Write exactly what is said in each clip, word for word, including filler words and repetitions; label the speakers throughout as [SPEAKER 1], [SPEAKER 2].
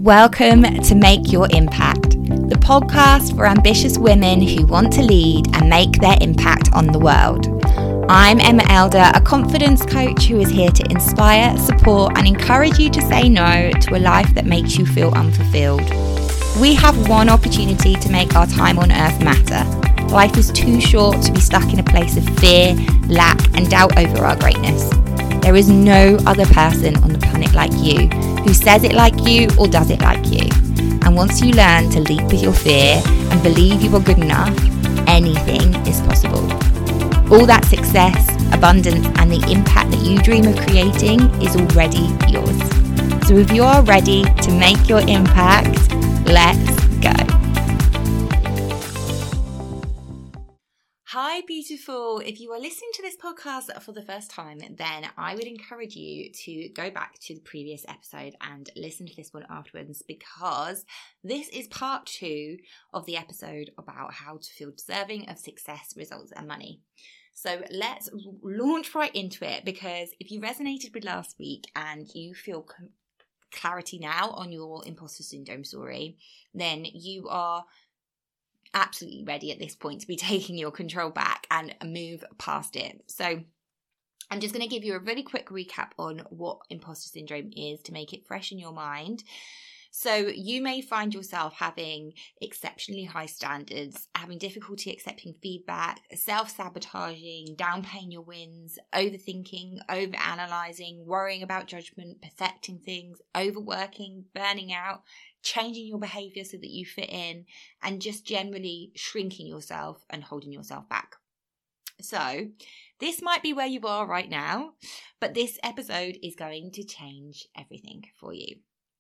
[SPEAKER 1] Welcome to Make Your Impact, the podcast for ambitious women who want to lead and make their impact on the world. I'm Emma Elder, a confidence coach who is here to inspire, support, and encourage you to say no to a life that makes you feel unfulfilled. We have one opportunity to make our time on earth matter. Life is too short to be stuck in a place of fear, lack, and doubt over our greatness. There is no other person on the planet like you who says it like you or does it like you. And once you learn to leap with your fear and believe you are good enough, anything is possible. All that success, abundance, and the impact that you dream of creating is already yours. So if you are ready to make your impact, let's go. Hi, beautiful. If you are listening to this podcast for the first time, then I would encourage you to go back to the previous episode and listen to this one afterwards, because this is part two of the episode about how to feel deserving of success, results, and money. So let's launch right into it, because if you resonated with last week and you feel clarity now on your imposter syndrome story, then you are absolutely ready at this point to be taking your control back and move past it. So I'm just going to give you a really quick recap on what imposter syndrome is to make it fresh in your mind. So you may find yourself having exceptionally high standards, having difficulty accepting feedback, self-sabotaging, downplaying your wins, overthinking, overanalyzing, worrying about judgment, perfecting things, overworking, burning out, changing your behavior so that you fit in, and just generally shrinking yourself and holding yourself back. So this might be where you are right now, but this episode is going to change everything for you.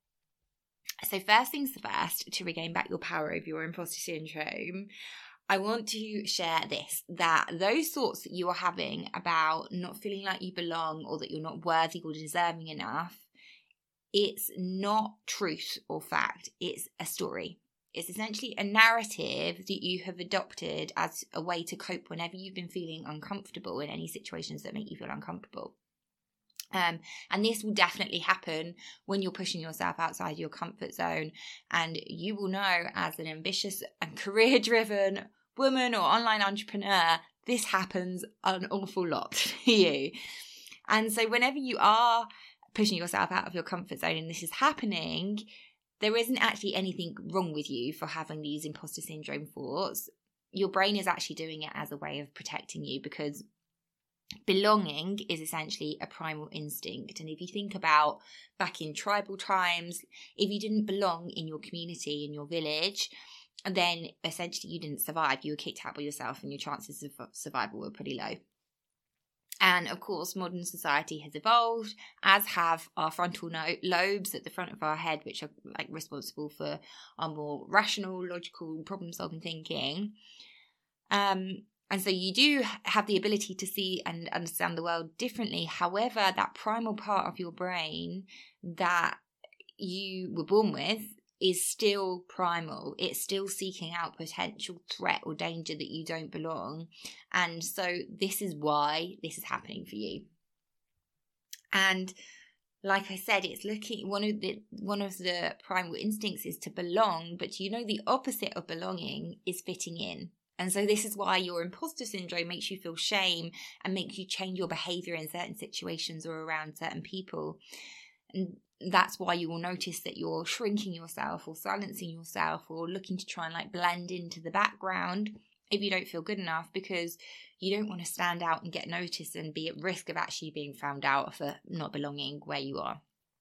[SPEAKER 1] So first things first, to regain back your power over your imposter syndrome, I want to share this, that those thoughts that you are having about not feeling like you belong or that you're not worthy or deserving enough, it's not truth or fact. It's a story. It's essentially a narrative that you have adopted as a way to cope whenever you've been feeling uncomfortable in any situations that make you feel uncomfortable. Um, and this will definitely happen when you're pushing yourself outside your comfort zone. And you will know, as an ambitious and career-driven woman or online entrepreneur, this happens an awful lot to you. And so whenever you are pushing yourself out of your comfort zone and this is happening, there isn't actually anything wrong with you for having these imposter syndrome thoughts. Your brain is actually doing it as a way of protecting you, because belonging is essentially a primal instinct. And if you think about back in tribal times, if you didn't belong in your community, in your village, then essentially you didn't survive. You were kicked out by yourself and your chances of survival were pretty low. And of course, modern society has evolved, as have our frontal no- lobes at the front of our head, which are like responsible for our more rational, logical, problem-solving thinking. Um, And so you do have the ability to see and understand the world differently. However, that primal part of your brain that you were born with is still primal. It's still seeking out potential threat or danger that you don't belong. And so this is why this is happening for you. And like I said, it's looking, one of the one of the primal instincts is to belong, but you know the opposite of belonging is fitting in. And so this is why your imposter syndrome makes you feel shame and makes you change your behavior in certain situations or around certain people. And that's why you will notice that you're shrinking yourself or silencing yourself or looking to try and like blend into the background if you don't feel good enough, because you don't want to stand out and get noticed and be at risk of actually being found out for not belonging where you are.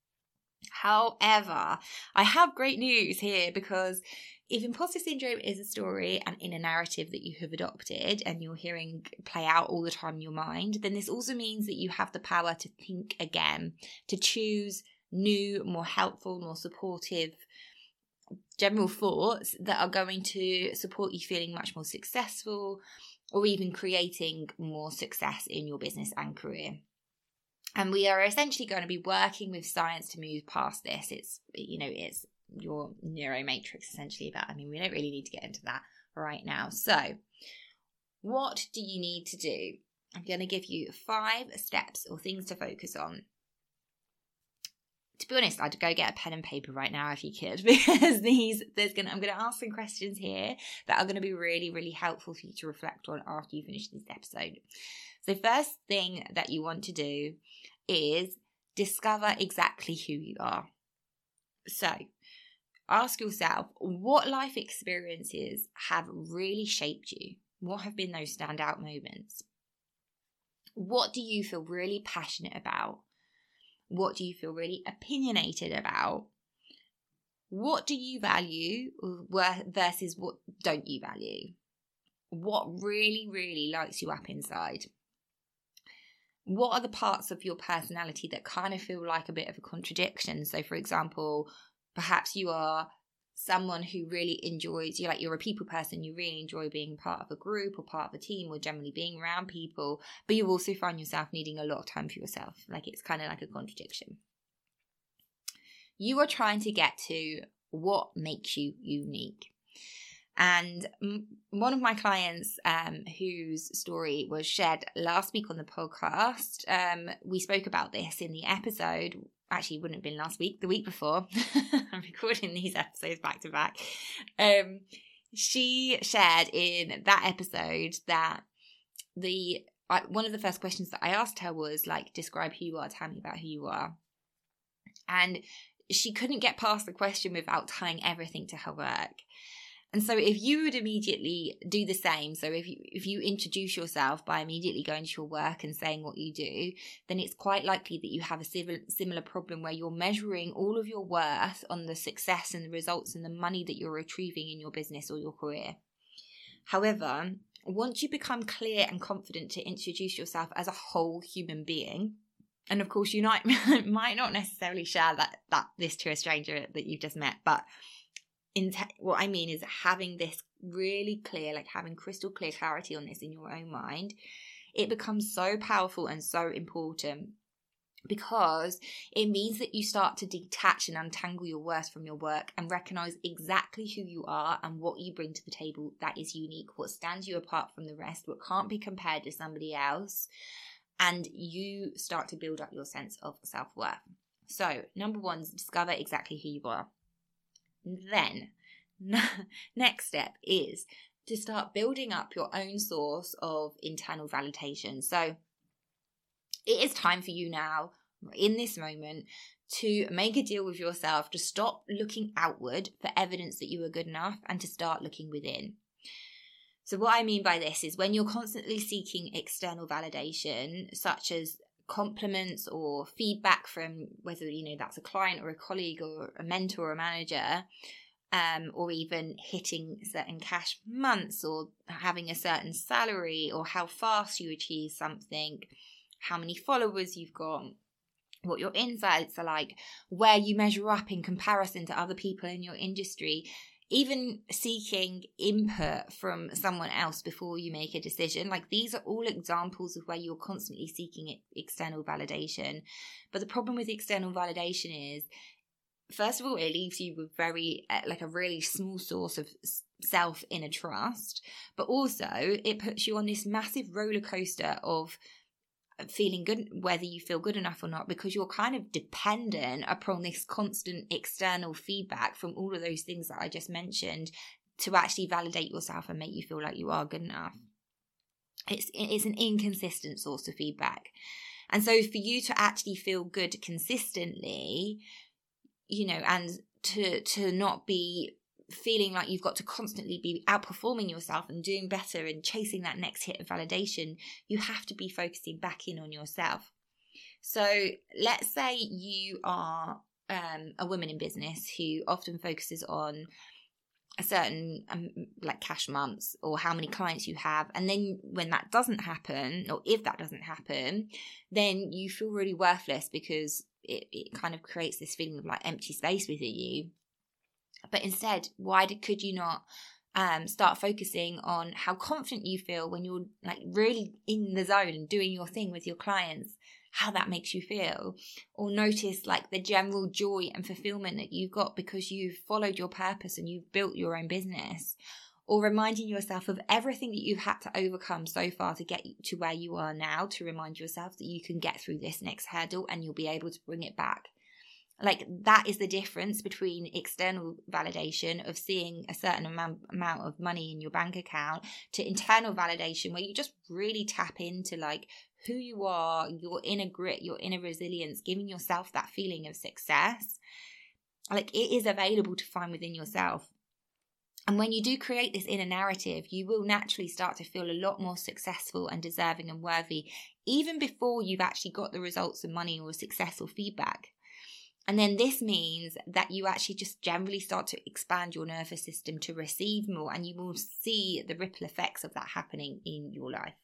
[SPEAKER 1] However, I have great news here, because if imposter syndrome is a story and in a narrative that you have adopted and you're hearing play out all the time in your mind, then this also means that you have the power to think again, to choose new, more helpful, more supportive general thoughts that are going to support you feeling much more successful, or even creating more success in your business and career. And we are essentially going to be working with science to move past this. It's, you know, it's your neuromatrix essentially, but I mean, we don't really need to get into that right now. So what do you need to do? I'm going to give you five steps or things to focus on. to be honest, I'd go get a pen and paper right now if you could, because these there's gonna I'm gonna ask some questions here that are gonna be really, really helpful for you to reflect on after you finish this episode. So first thing that you want to do is discover exactly who you are. So ask yourself, what life experiences have really shaped you? What have been those standout moments? What do you feel really passionate about? What do you feel really opinionated about? What do you value versus what don't you value? What really, really lights you up inside? What are the parts of your personality that kind of feel like a bit of a contradiction? So, for example, perhaps you are someone who really enjoys, you're like, you're a people person, you really enjoy being part of a group or part of a team or generally being around people, but you also find yourself needing a lot of time for yourself. Like, it's kind of like a contradiction. You are trying to get to what makes you unique. And one of my clients, um, whose story was shared last week on the podcast, um, we spoke about this in the episode. Actually, it wouldn't have been last week, the week before. I'm recording these episodes back to back. Um, she shared in that episode that the uh, one of the first questions that I asked her was like, describe who you are, tell me about who you are. And she couldn't get past the question without tying everything to her work. And so if you would immediately do the same, so if you, if you introduce yourself by immediately going to your work and saying what you do, then it's quite likely that you have a similar problem where you're measuring all of your worth on the success and the results and the money that you're retrieving in your business or your career. However, once you become clear and confident to introduce yourself as a whole human being, and of course you might, might not necessarily share that, that this to a stranger that you've just met, but In te- what I mean is having this really clear, like having crystal clear clarity on this in your own mind, it becomes so powerful and so important because it means that you start to detach and untangle your worth from your work and recognize exactly who you are and what you bring to the table that is unique, what stands you apart from the rest, what can't be compared to somebody else, and you start to build up your sense of self-worth. So, number one is discover exactly who you are. Then, next step is to start building up your own source of internal validation. So it is time for you now, in this moment, to make a deal with yourself to stop looking outward for evidence that you are good enough and to start looking within. So what I mean by this is when you're constantly seeking external validation, such as compliments or feedback from whether, you know, that's a client or a colleague or a mentor or a manager, um, or even hitting certain cash months or having a certain salary or how fast you achieve something, how many followers you've got, what your insights are like, where you measure up in comparison to other people in your industry, even seeking input from someone else before you make a decision. Like, these are all examples of where you're constantly seeking external validation. But the problem with external validation is, first of all, it leaves you with very, like a really small source of self inner trust. But also it puts you on this massive roller coaster of feeling good, whether you feel good enough or not, because you're kind of dependent upon this constant external feedback from all of those things that I just mentioned to actually validate yourself and make you feel like you are good enough. It's it's an inconsistent source of feedback. And so for you to actually feel good consistently, you know, and to to not be feeling like you've got to constantly be outperforming yourself and doing better and chasing that next hit of validation, you have to be focusing back in on yourself. So let's say you are um, a woman in business who often focuses on a certain um, like cash months or how many clients you have, and then when that doesn't happen, or if that doesn't happen, then you feel really worthless because it, it kind of creates this feeling of like empty space within you. But instead, why did, could you not um, start focusing on how confident you feel when you're like really in the zone and doing your thing with your clients, how that makes you feel? Or notice like the general joy and fulfillment that you've got because you've followed your purpose and you've built your own business. Or reminding yourself of everything that you've had to overcome so far to get to where you are now, to remind yourself that you can get through this next hurdle and you'll be able to bring it back. Like, that is the difference between external validation of seeing a certain amount, amount of money in your bank account to internal validation, where you just really tap into like who you are, your inner grit, your inner resilience, giving yourself that feeling of success. Like, it is available to find within yourself. And when you do create this inner narrative, you will naturally start to feel a lot more successful and deserving and worthy, even before you've actually got the results of money or success or feedback. And then this means that you actually just generally start to expand your nervous system to receive more, and you will see the ripple effects of that happening in your life.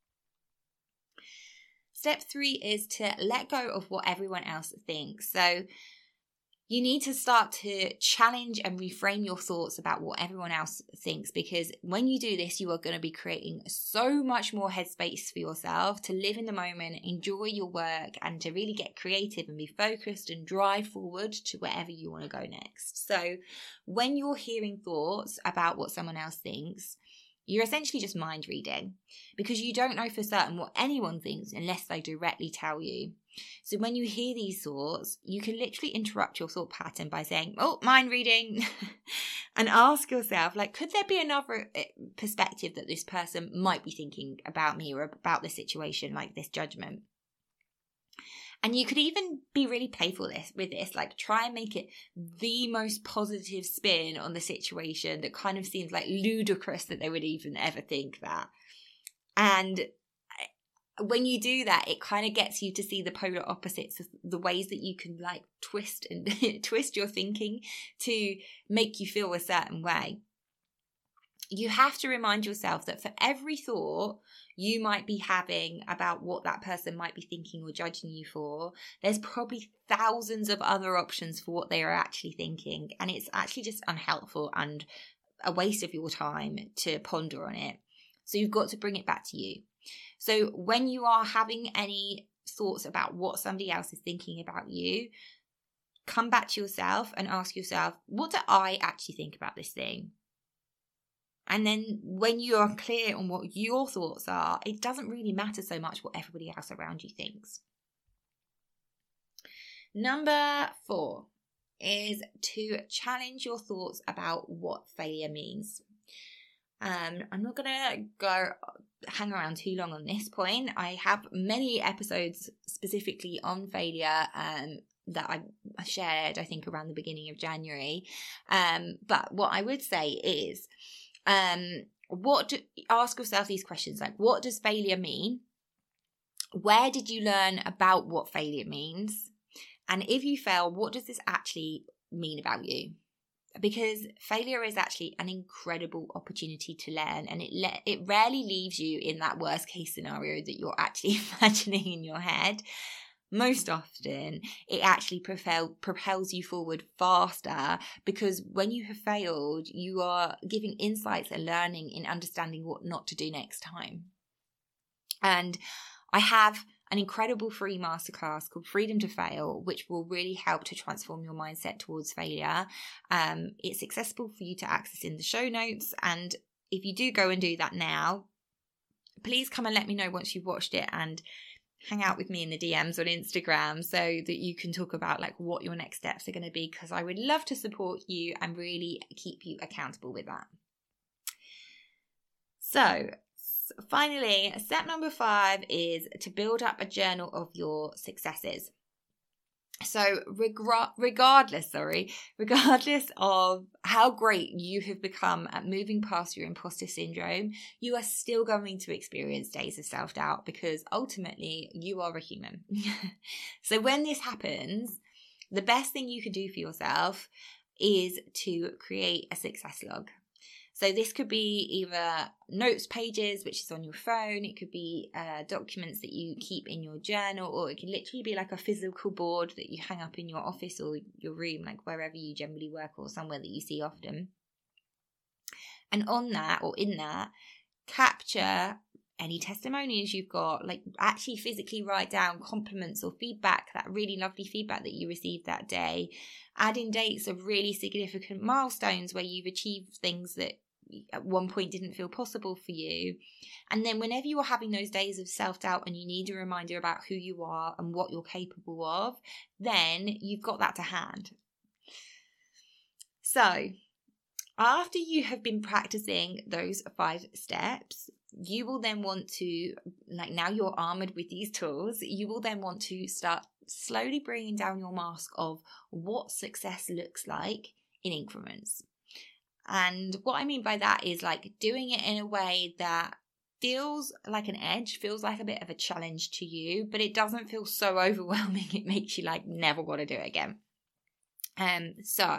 [SPEAKER 1] Step three is to let go of what everyone else thinks. So you need to start to challenge and reframe your thoughts about what everyone else thinks, because when you do this, you are going to be creating so much more headspace for yourself to live in the moment, enjoy your work, and to really get creative and be focused and drive forward to wherever you want to go next. So when you're hearing thoughts about what someone else thinks, you're essentially just mind reading, because you don't know for certain what anyone thinks unless they directly tell you. So when you hear these thoughts, you can literally interrupt your thought pattern by saying, oh, mind reading, and ask yourself, like, could there be another perspective that this person might be thinking about me or about the situation, like this judgment? And you could even be really playful this, with this, like try and make it the most positive spin on the situation that kind of seems like ludicrous that they would even ever think that. And when you do that, it kind of gets you to see the polar opposites of the ways that you can like twist and twist your thinking to make you feel a certain way. You have to remind yourself that for every thought you might be having about what that person might be thinking or judging you for, there's probably thousands of other options for what they are actually thinking. And it's actually just unhelpful and a waste of your time to ponder on it. So you've got to bring it back to you. So when you are having any thoughts about what somebody else is thinking about you, come back to yourself and ask yourself, what do I actually think about this thing? And then when you are clear on what your thoughts are, it doesn't really matter so much what everybody else around you thinks. Number four is to challenge your thoughts about what failure means. Um, I'm not going to go hang around too long on this point. I have many episodes specifically on failure um, that I shared, I think, around the beginning of January. Um, but what I would say is, um, what do, ask yourself these questions, like, what does failure mean? Where did you learn about what failure means? And if you fail, what does this actually mean about you? Because failure is actually an incredible opportunity to learn, and it le- it rarely leaves you in that worst case scenario that you're actually imagining in your head. Most often, it actually propel- propels you forward faster, because when you have failed, you are giving insights and learning in understanding what not to do next time. And I have an incredible free masterclass called Freedom to Fail, which will really help to transform your mindset towards failure. Um, it's accessible for you to access in the show notes. And if you do go and do that now, please come and let me know once you've watched it, and hang out with me in the D Ms on Instagram so that you can talk about like what your next steps are going to be, because I would love to support you and really keep you accountable with that. So finally, step number five is to build up a journal of your successes. So reg- regardless, sorry, regardless of how great you have become at moving past your imposter syndrome, you are still going to experience days of self-doubt, because ultimately you are a human. So when this happens, the best thing you can do for yourself is to create a success log. So this could be either notes pages, which is on your phone. It could be uh, documents that you keep in your journal, or it could literally be like a physical board that you hang up in your office or your room, like wherever you generally work or somewhere that you see often. And on that, or in that, capture any testimonials you've got, like actually physically write down compliments or feedback, that really lovely feedback that you received that day. Add in dates of really significant milestones where you've achieved things that at one point didn't feel possible for you. And then whenever you are having those days of self-doubt and you need a reminder about who you are and what you're capable of, then you've got that to hand. So after you have been practicing those five steps, you will then want to, like now you're armored with these tools, you will then want to start slowly bringing down your mask of what success looks like in increments. And what I mean by that is like doing it in a way that feels like an edge, feels like a bit of a challenge to you, but it doesn't feel so overwhelming it makes you like never want to do it again. Um, so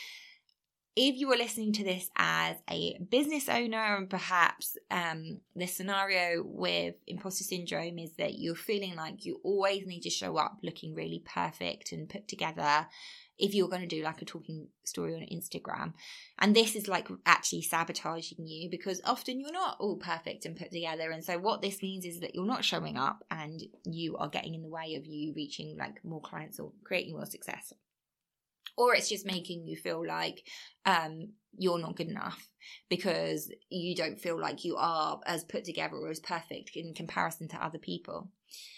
[SPEAKER 1] if you are listening to this as a business owner, and perhaps um, the scenario with imposter syndrome is that you're feeling like you always need to show up looking really perfect and put together if you're going to do like a talking story on Instagram. And this is like actually sabotaging you because often you're not all perfect and put together. And so what this means is that you're not showing up and you are getting in the way of you reaching like more clients or creating more success. Or it's just making you feel like um, you're not good enough because you don't feel like you are as put together or as perfect in comparison to other people.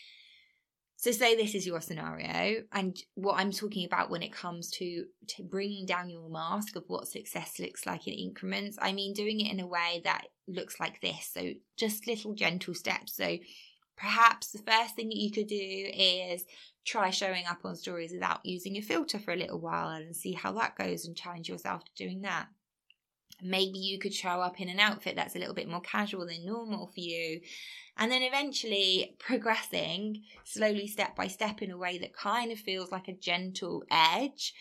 [SPEAKER 1] So say this is your scenario, and what I'm talking about when it comes to, to bringing down your mask of what success looks like in increments, I mean doing it in a way that looks like this. So just little gentle steps. So perhaps the first thing that you could do is try showing up on stories without using a filter for a little while and see how that goes and challenge yourself to doing that. Maybe you could show up in an outfit that's a little bit more casual than normal for you. And then eventually progressing slowly step by step in a way that kind of feels like a gentle edge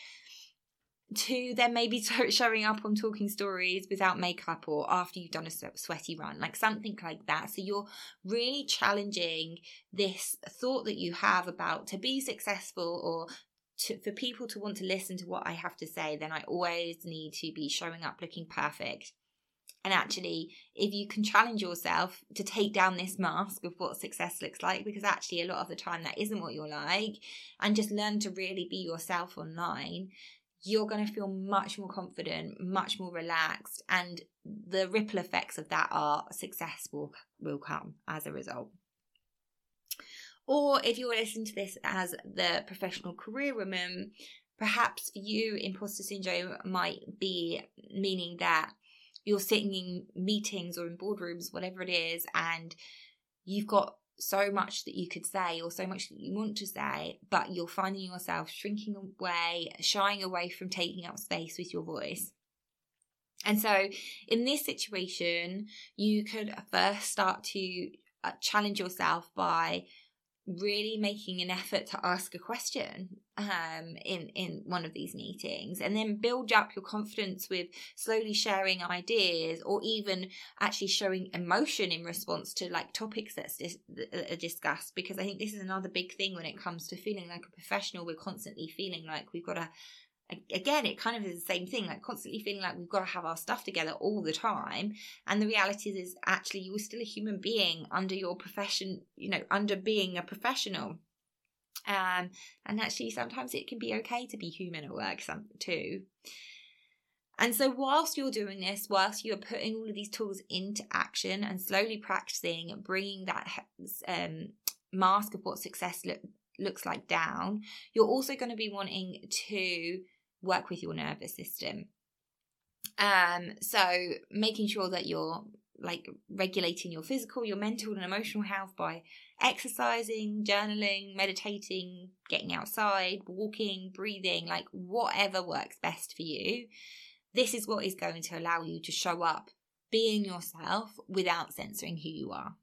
[SPEAKER 1] to then maybe showing up on talking stories without makeup or after you've done a sweaty run, like something like that. So you're really challenging this thought that you have about to be successful or to, for people to want to listen to what I have to say, then I always need to be showing up looking perfect. And actually, if you can challenge yourself to take down this mask of what success looks like, because actually a lot of the time that isn't what you're like, and just learn to really be yourself online, you're going to feel much more confident, much more relaxed, and the ripple effects of that are success will, will come as a result. Or if you're listening to this as the professional career woman, perhaps for you, imposter syndrome might be meaning that you're sitting in meetings or in boardrooms, whatever it is, and you've got so much that you could say or so much that you want to say, but you're finding yourself shrinking away, shying away from taking up space with your voice. And so in this situation, you could first start to challenge yourself by really making an effort to ask a question um, in, in one of these meetings, and then build up your confidence with slowly sharing ideas or even actually showing emotion in response to like topics that's dis- that are discussed. Because I think this is another big thing when it comes to feeling like a professional. We're constantly feeling like we've got to, again, it kind of is the same thing, like constantly feeling like we've got to have our stuff together all the time. And the reality is actually you're still a human being under your profession, you know, under being a professional. Um, and actually sometimes it can be okay to be human at work some, too. And so whilst you're doing this, whilst you're putting all of these tools into action and slowly practicing, bringing that um, mask of what success look, looks like down, you're also going to be wanting to work with your nervous system. Um, so making sure that you're like regulating your physical, your mental and emotional health by exercising, journaling, meditating, getting outside, walking, breathing, like whatever works best for you. This is what is going to allow you to show up being yourself without censoring who you are.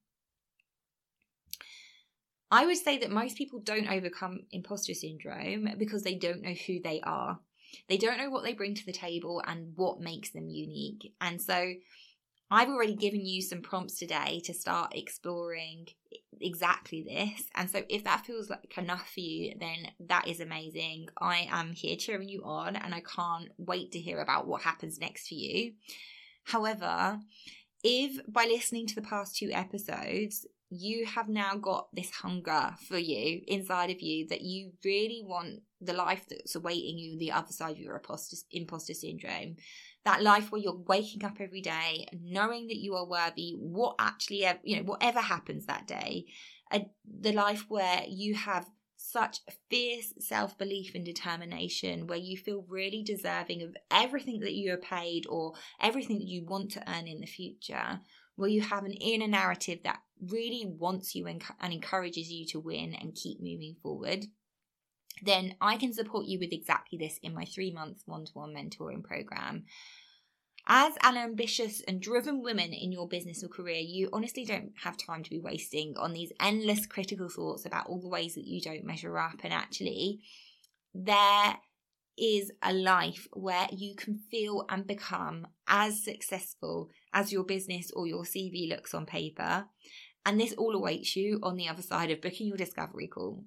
[SPEAKER 1] I would say that most people don't overcome imposter syndrome because they don't know who they are. They don't know what they bring to the table and what makes them unique. And so I've already given you some prompts today to start exploring exactly this. And so if that feels like enough for you, then that is amazing. I am here cheering you on and I can't wait to hear about what happens next for you. However, if by listening to the past two episodes, you have now got this hunger for you inside of you that you really want the life that's awaiting you on the other side of your imposter, imposter syndrome. That life where you're waking up every day knowing that you are worthy, what actually, you know, whatever happens that day. A, the life where you have such fierce self-belief and determination, where you feel really deserving of everything that you are paid or everything that you want to earn in the future, where you have an inner narrative that really wants you and, and encourages you to win and keep moving forward, then I can support you with exactly this in my three-month one-to-one mentoring program. As an ambitious and driven woman in your business or career, you honestly don't have time to be wasting on these endless critical thoughts about all the ways that you don't measure up. And actually, there is a life where you can feel and become as successful as your business or your C V looks on paper. And this all awaits you on the other side of booking your discovery call.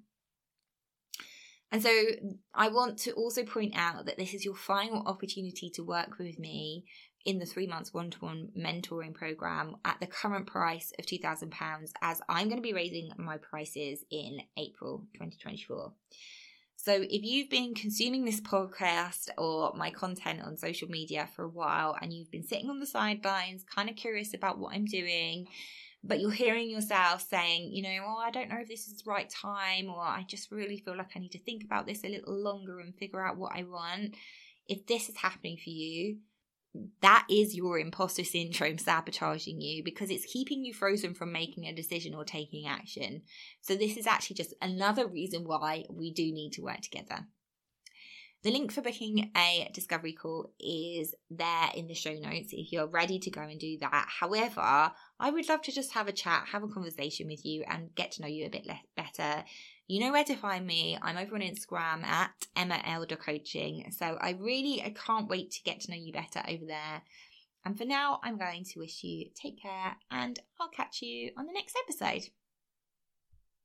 [SPEAKER 1] And so I want to also point out that this is your final opportunity to work with me in the three months one-to-one mentoring program at the current price of two thousand pounds, as I'm going to be raising my prices in April twenty twenty-four. So if you've been consuming this podcast or my content on social media for a while and you've been sitting on the sidelines, kind of curious about what I'm doing, but you're hearing yourself saying, you know, oh, I don't know if this is the right time, or I just really feel like I need to think about this a little longer and figure out what I want. If this is happening for you, that is your imposter syndrome sabotaging you, because it's keeping you frozen from making a decision or taking action. So this is actually just another reason why we do need to work together. The link for booking a discovery call is there in the show notes if you're ready to go and do that. However, I would love to just have a chat, have a conversation with you and get to know you a bit less better. You know where to find me. I'm over on Instagram at Emma Elder Coaching. So I really, I can't wait to get to know you better over there. And for now, I'm going to wish you take care and I'll catch you on the next episode.